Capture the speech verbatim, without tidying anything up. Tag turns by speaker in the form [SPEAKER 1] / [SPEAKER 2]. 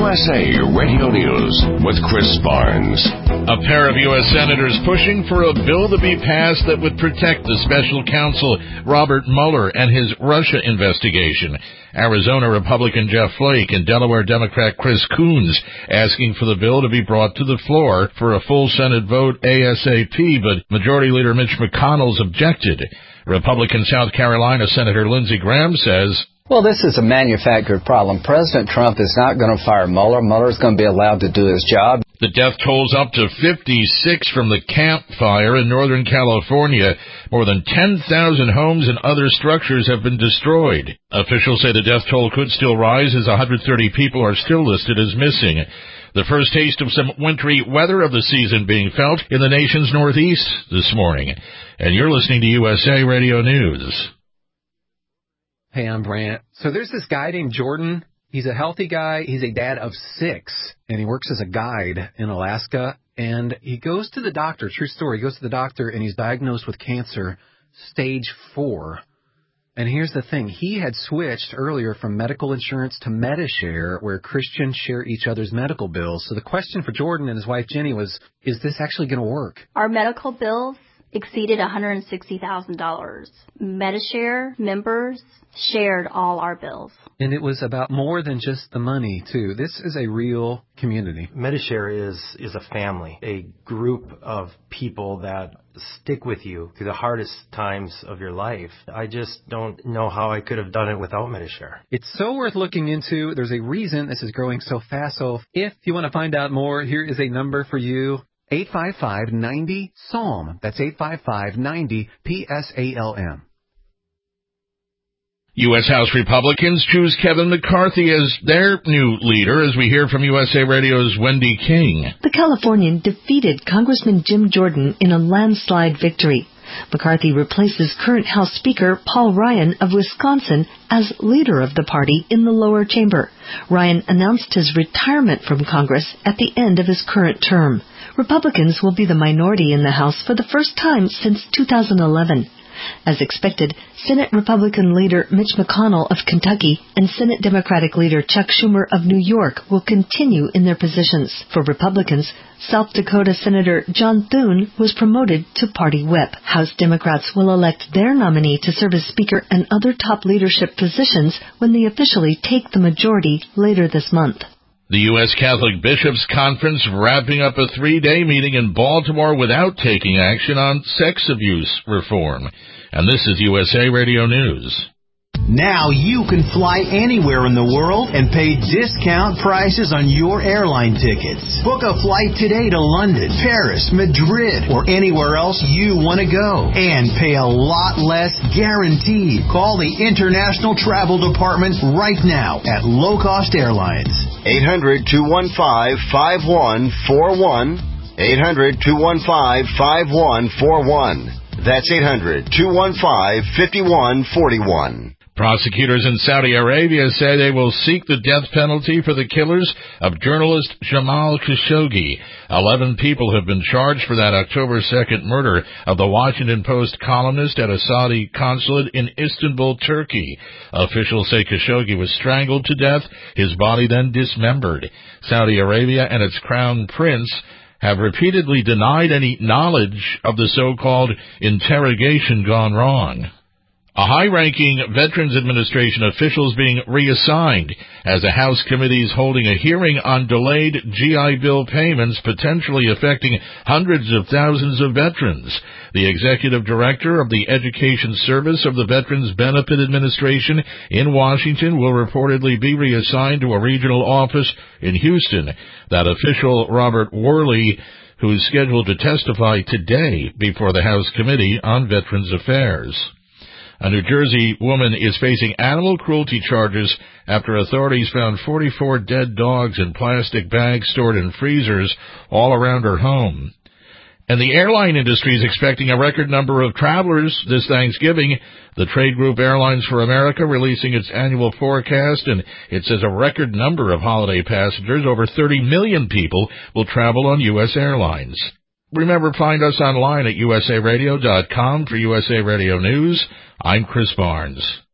[SPEAKER 1] S A Radio News with Chris Barnes.
[SPEAKER 2] A pair of U S senators pushing for a bill to be passed that would protect the special counsel Robert Mueller and his Russia investigation. Arizona Republican Jeff Flake and Delaware Democrat Chris Coons asking for the bill to be brought to the floor for a full Senate vote ASAP, but Majority Leader Mitch McConnell's objected. Republican South Carolina Senator Lindsey Graham says,
[SPEAKER 3] well, this is a manufactured problem. President Trump is not going to fire Mueller. Mueller's going to be allowed to do his job.
[SPEAKER 2] The death toll's up to fifty-six from the Camp Fire in Northern California. More than ten thousand homes and other structures have been destroyed. Officials say the death toll could still rise as one hundred thirty people are still listed as missing. The first taste of some wintry weather of the season being felt in the nation's northeast this morning. And you're listening to U S A Radio News.
[SPEAKER 4] Hey, I'm Brant. So there's this guy named Jordan. He's a healthy guy. He's a dad of six, and he works as a guide in Alaska. And he goes to the doctor, true story, he goes to the doctor, and he's diagnosed with cancer, stage four. And here's the thing. He had switched earlier from medical insurance to Medi-Share, where Christians share each other's medical bills. So the question for Jordan and his wife Jenny was, is this actually going to work?
[SPEAKER 5] Our medical bills exceeded one hundred sixty thousand dollars. Medi-Share members shared all our bills.
[SPEAKER 4] And it was about more than just the money, too. This is a real community.
[SPEAKER 6] Medi-Share is, is a family, a group of people that stick with you through the hardest times of your life. I just don't know how I could have done it without Medi-Share.
[SPEAKER 4] It's so worth looking into. There's a reason this is growing so fast. So if you want to find out more, here is a number for you. eight five five, nine zero, S A L M. That's eight five five, nine zero, P S A L M.
[SPEAKER 2] U S House Republicans choose Kevin McCarthy as their new leader, as we hear from U S A Radio's Wendy King.
[SPEAKER 7] The Californian defeated Congressman Jim Jordan in a landslide victory. McCarthy replaces current House Speaker Paul Ryan of Wisconsin as leader of the party in the lower chamber. Ryan announced his retirement from Congress at the end of his current term. Republicans will be the minority in the House for the first time since two thousand eleven. As expected, Senate Republican leader Mitch McConnell of Kentucky and Senate Democratic leader Chuck Schumer of New York will continue in their positions. For Republicans, South Dakota Senator John Thune was promoted to party whip. House Democrats will elect their nominee to serve as Speaker and other top leadership positions when they officially take the majority later this month.
[SPEAKER 2] The U S Catholic Bishops' Conference wrapping up a three-day meeting in Baltimore without taking action on sex abuse reform. And this is U S A Radio News.
[SPEAKER 8] Now you can fly anywhere in the world and pay discount prices on your airline tickets. Book a flight today to London, Paris, Madrid, or anywhere else you want to go. And pay a lot less guaranteed. Call the International Travel Department right now at Low Cost Airlines.
[SPEAKER 9] eight hundred, two one five, five one four one. eight hundred, two one five, five one four one. That's eight hundred, two one five, five one four one.
[SPEAKER 2] Prosecutors in Saudi Arabia say they will seek the death penalty for the killers of journalist Jamal Khashoggi. Eleven people have been charged for that October second murder of the Washington Post columnist at a Saudi consulate in Istanbul, Turkey. Officials say Khashoggi was strangled to death, his body then dismembered. Saudi Arabia and its crown prince have repeatedly denied any knowledge of the so-called interrogation gone wrong. A high-ranking Veterans Administration official is being reassigned as a House committee is holding a hearing on delayed G I Bill payments potentially affecting hundreds of thousands of veterans. The executive director of the Education Service of the Veterans Benefit Administration in Washington will reportedly be reassigned to a regional office in Houston. That official, Robert Worley, who is scheduled to testify today before the House Committee on Veterans Affairs. A New Jersey woman is facing animal cruelty charges after authorities found forty-four dead dogs in plastic bags stored in freezers all around her home. And the airline industry is expecting a record number of travelers this Thanksgiving. The trade group Airlines for America releasing its annual forecast, and it says a record number of holiday passengers, over thirty million people, will travel on U S airlines. Remember, find us online at U S A radio dot com for U S A Radio News. I'm Chris Barnes.